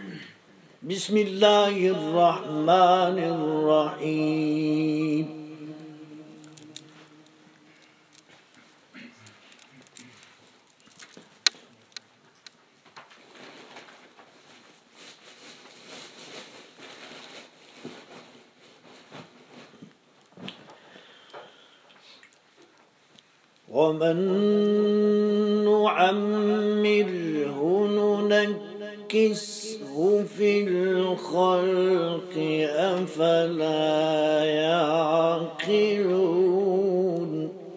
بسم الله الرحمن الرحيم. ومن نعمره ننكسه في الخلق أفلا يعقلون.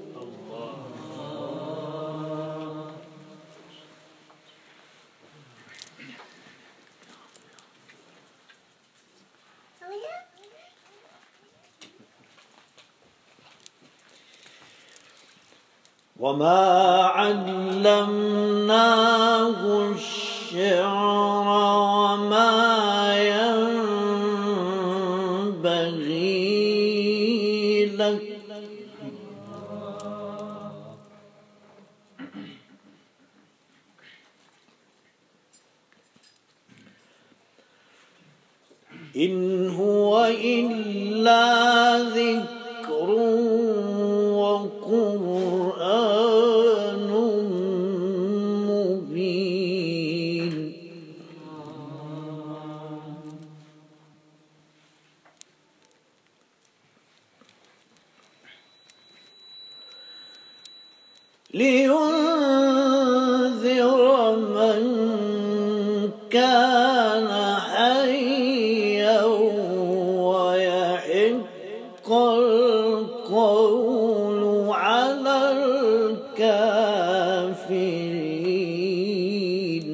وما علمناه الشعر وما ينبغي له إن هو إلا ذكر وقرآن مبين. لينذر من كان حيا ويحق القول على الكافرين.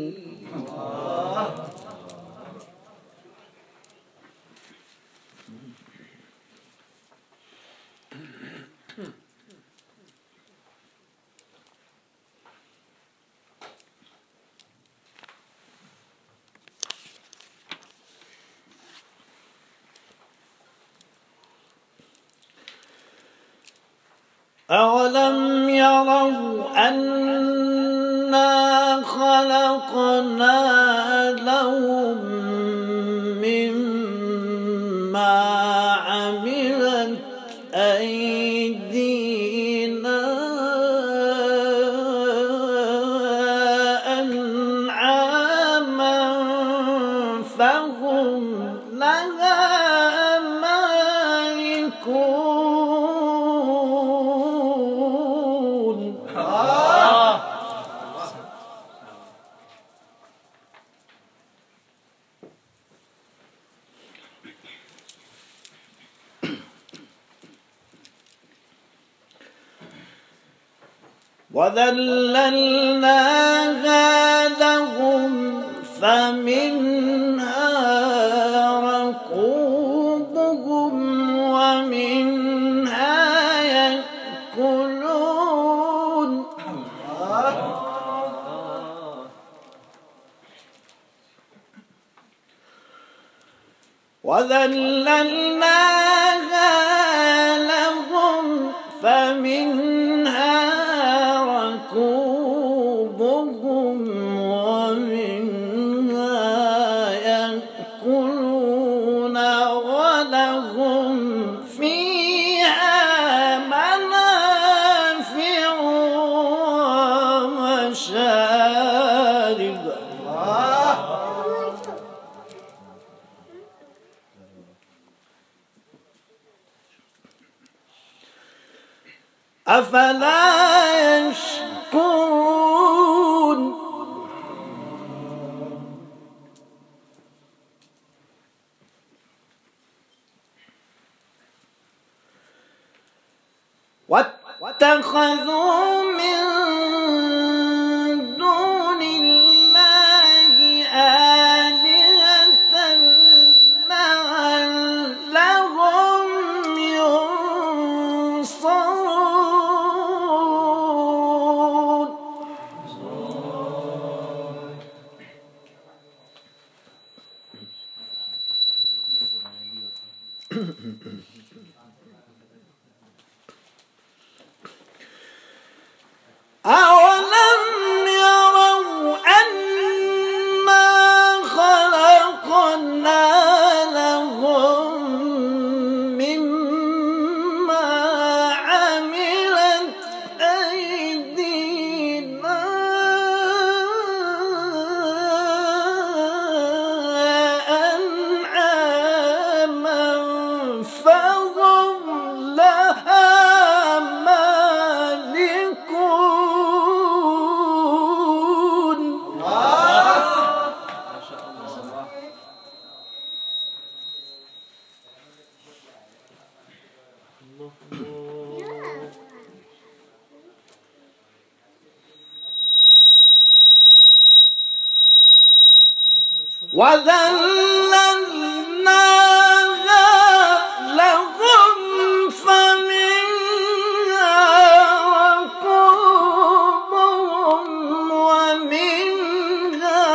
أولم يروا أنا خلقنا لهم مما عملت أيدينا أنعاما فهم لها وذللناها لهم فمنها ركوبهم ومنها يأكلون. وذللناها لهم فمنها ركوبهم ومنها يأكلون ولهم فيها منافع ومشارب. أفلا يشكرون. واتخذوا من دون الله آلهة لعلهم ينصرون. أولم يروا أنا خلقنا وذللناها لهم فمنها ركوبهم ومنها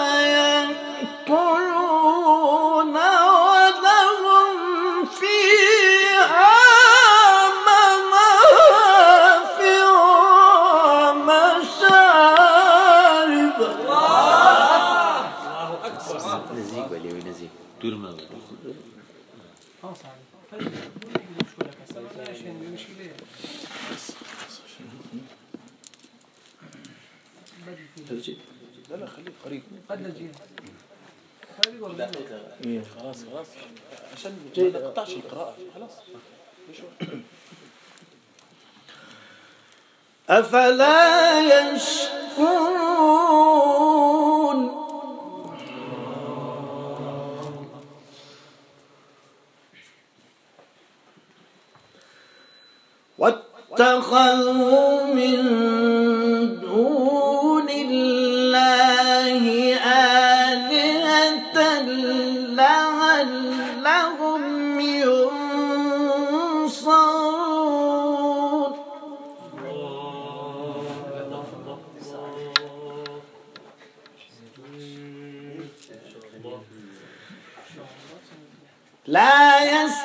يأكلون ولهم فيها منافع ومشارب. نزيك ولا نزيك دور ما لا لا خليك قريب قد نجي خلاص عشان ما نقطعش القراءة خلاص. أفلا يشكرون واتخذوا من دون الله آلهة لعلهم ينصرون. لا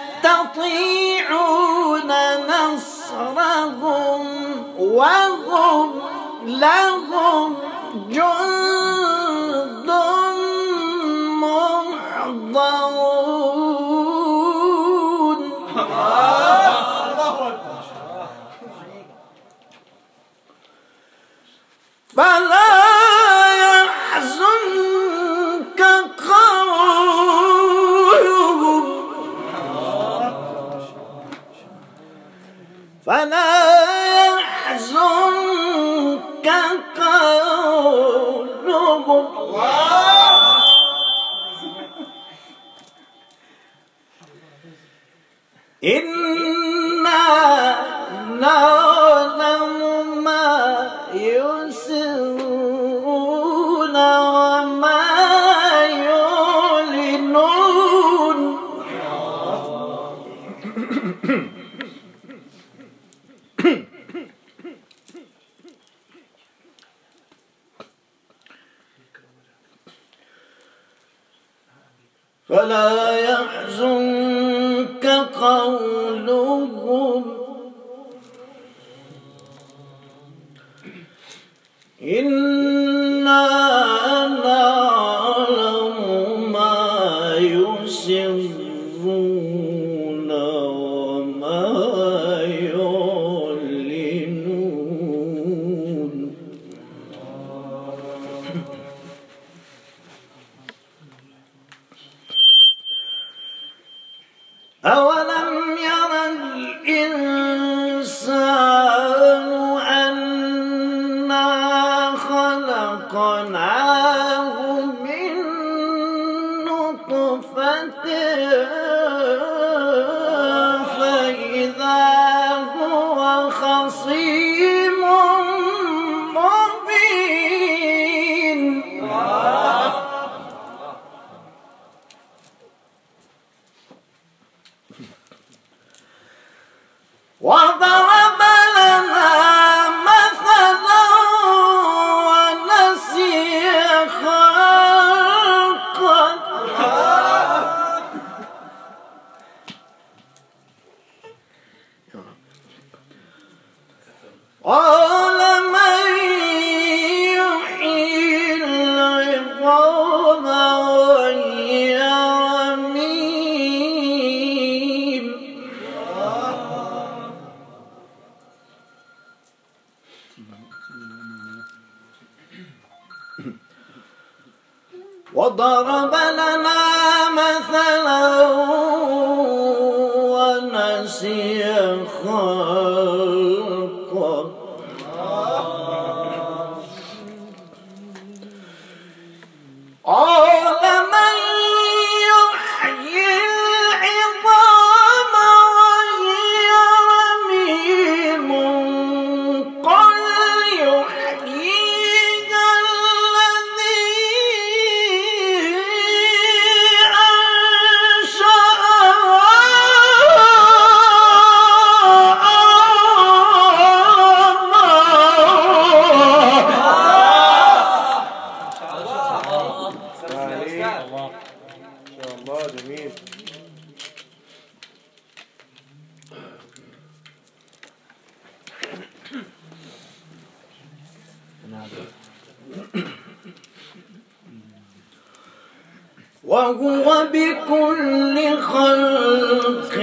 يستطيعون نصرهم وهم لهم جند محضرون. فلا يحزنك قولهم إنا نعلم ما يسرون وما يعلنون. فلا يحزنك قولهم إنا نعلم ما يسرون وما يعلنون. أولم ير الإنسان أنا خلقناه من نطفة فإذا هو خصيم مبين. وضرب لنا مثلا ونسي خلقه قال من يحيي العظام وهي رميم. وضرب لنا مثلا ونسي خلقه قال من يحيي العظام وهي رميم قل يحييها الذي وهو بكل خلق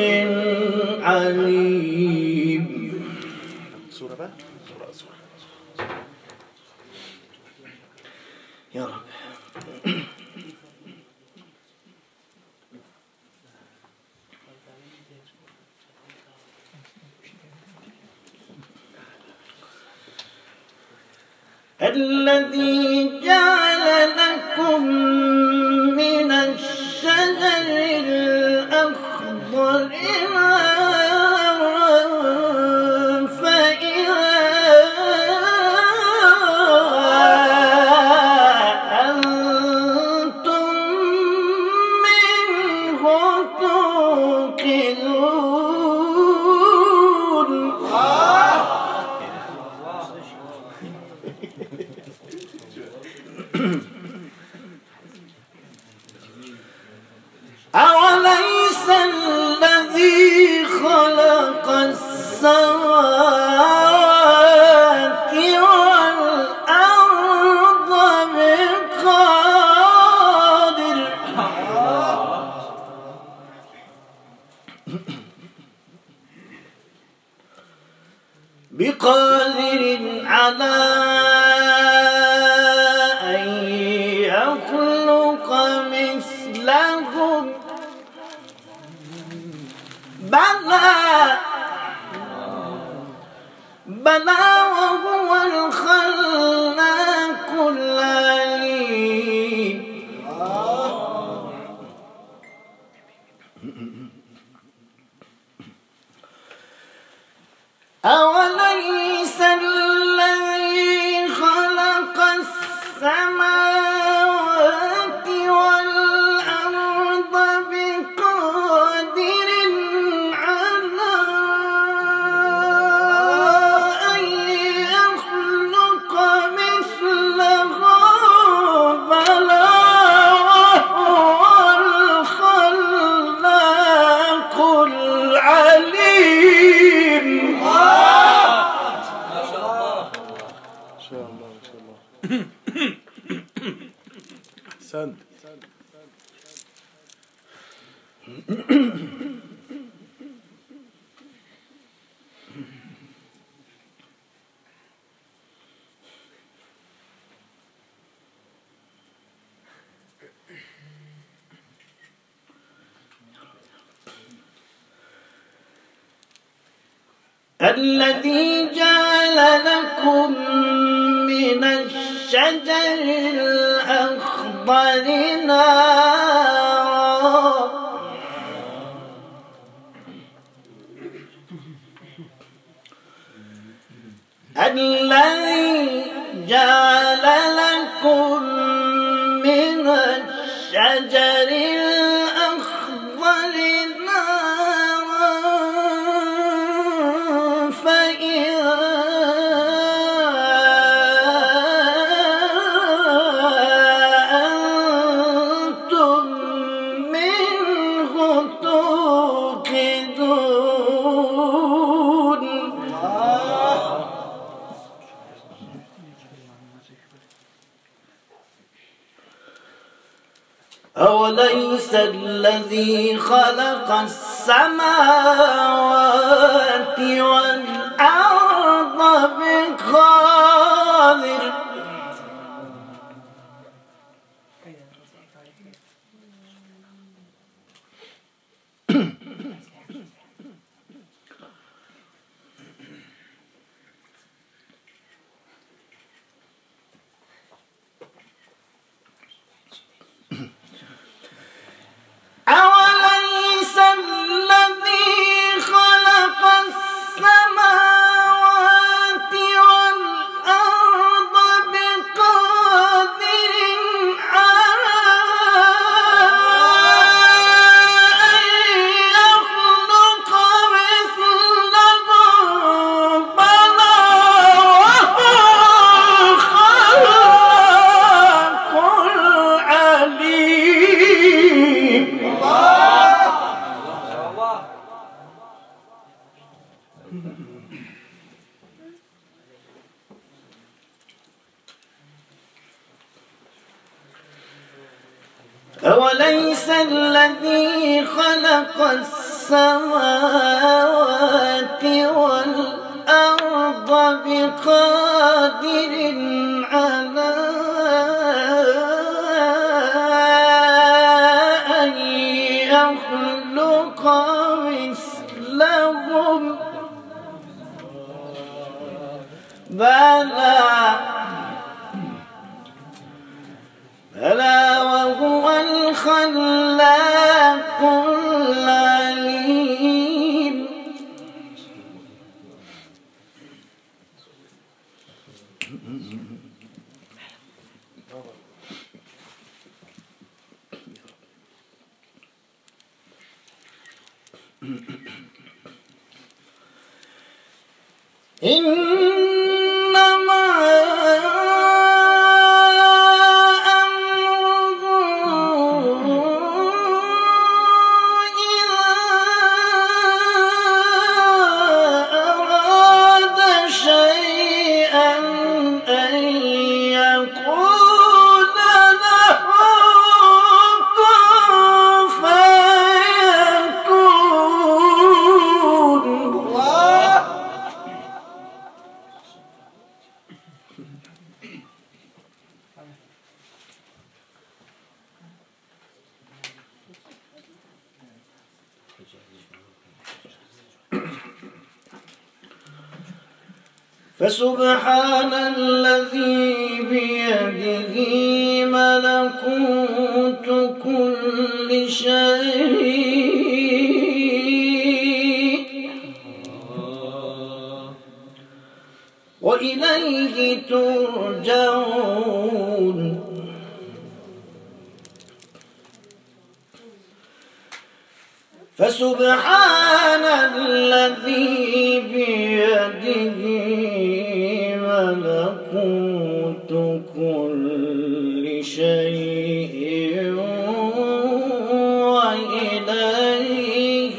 عليم. صورة بقى، صورة يا رب. الذي جعل لكم من الشجر الأخضر نارا فإذا أنتم منه توقدون. أوليس الذي خلق السماوات والأرض بقادر على أن يخلق مثلهم؟ بلى وهو الخلاق العليم. أوليس الذي خلق السماوات والأرض بقادر على أن يخلق مثلهم؟ بلى وهو الخلاق العليم. أحسنت. الذي جعل لكم من الشجر الأخضر نارا الذي جعل لكم من الشجر الأخضر نارا فإذا أنتم منه توقدون. أوليس الذي خلق السماوات والأرض بقادر أوليس الذي خلق السماوات والأرض أوليس الذي خلق السماوات والأرض بقادر على أن يخلق مثلهم بلى وهو الخلاق العليم إنما فسبحان الذي بيده ملكوت كل شيء وإليه ترجعون فسبحان الذي بيده ملكوت كل شيء وإليه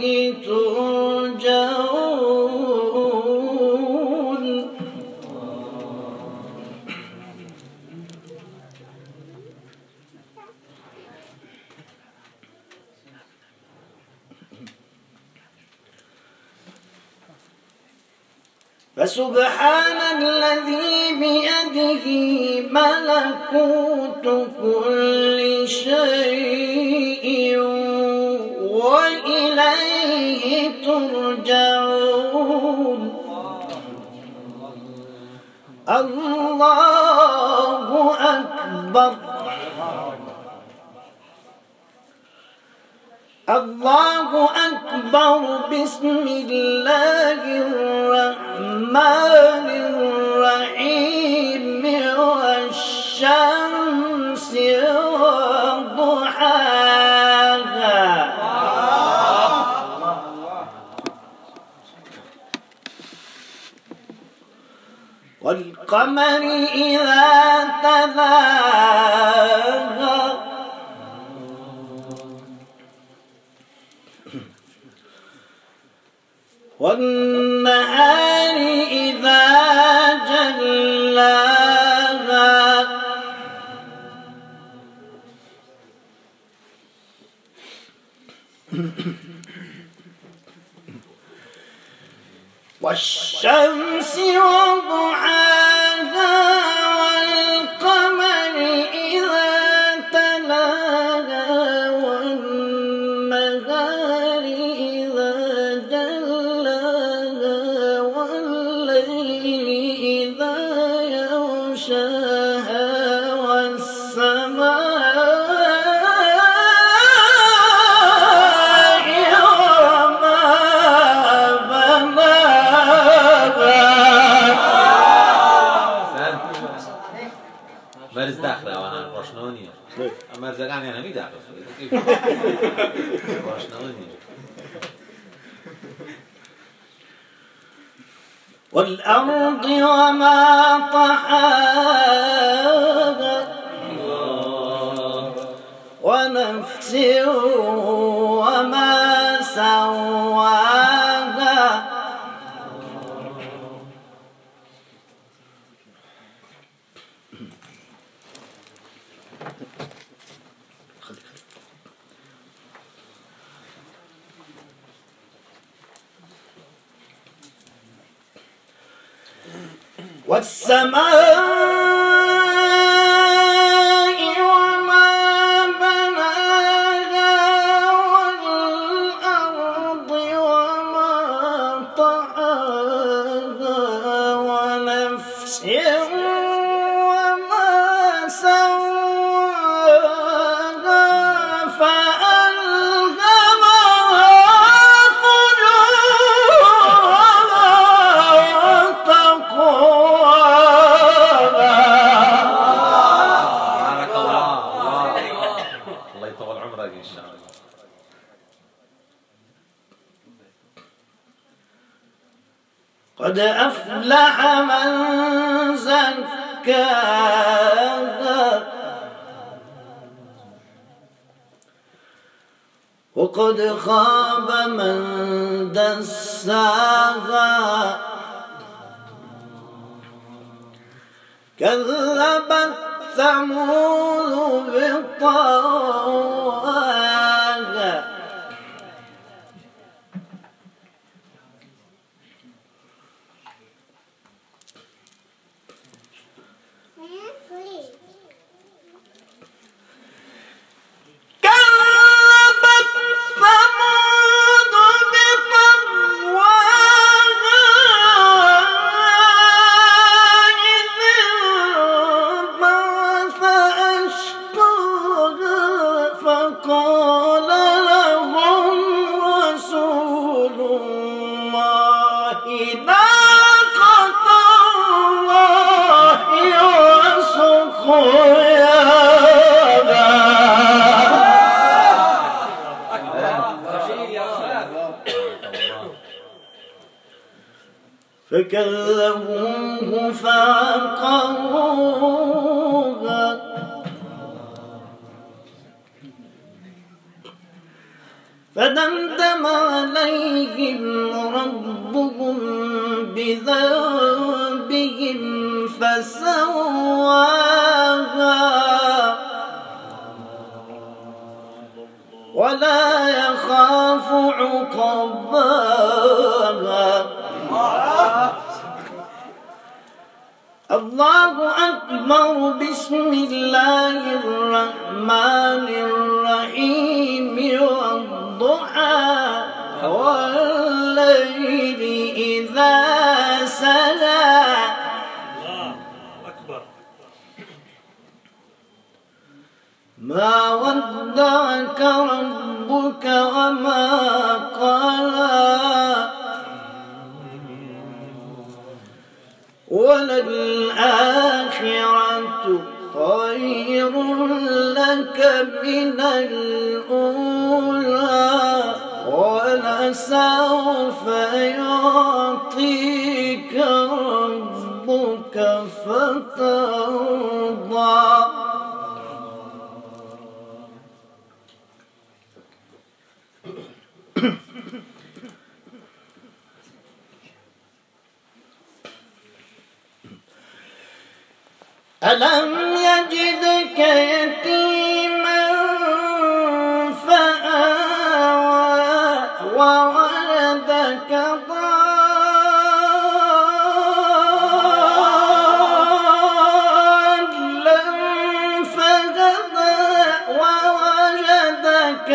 ترجعون فسبحان الذي بيده ملكوت كل شيء وإليه ترجعون الله أكبر الله أكبر بسم الله الرحمن الرحيم والشمس وضحاها والقمر إذا تلاها والنهار إذا جلاها والشمس وضحاها والقمر إذا تلاها والنهار إذا جلاها والليل إذا يغشاها والسماء مرز داخله وانا روشنونيه اما زغان يعني نمی داخل روشنونيه والأرض وما طحاها ونفس وما سواها والسماء وما بناها والأرض وما طحاها ونفس وما سواها فألهمها فجورها وتقواها. بارك الله. الله يطول عمرك إن شاء الله. قد أفلح من زكاها وقد خاب من دساها. كذبت ثمود بطغواها فقال لهم رسول الله ناقة الله وسقياها. فكذبوه فعقروها فدمدم عليهم ربهم بذنبهم فسواها ولا يخاف عقباها. الله أكبر. بسم الله الرحمن الرحيم. والضحى والليل إذا سجى. ما ودعك ربك وما قلى وللآخرة خير لك من الأولى ولسوف يعطيك ربك فترضى. ألم يجدك يتيما فآوى وولدك ضالا فهدى ووجدك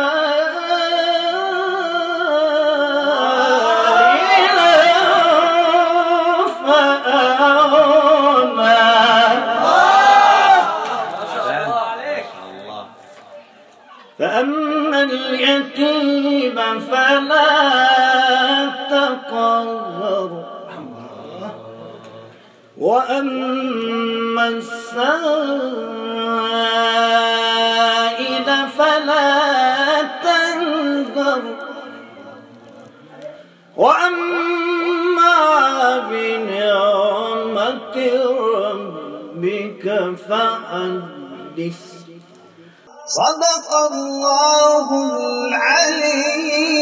عائلا فأغنى. فأما اليتيم فلا تقهر وأما السائل فلا تنهر وأما بنعمة ربك فحدث. صدق الله العلي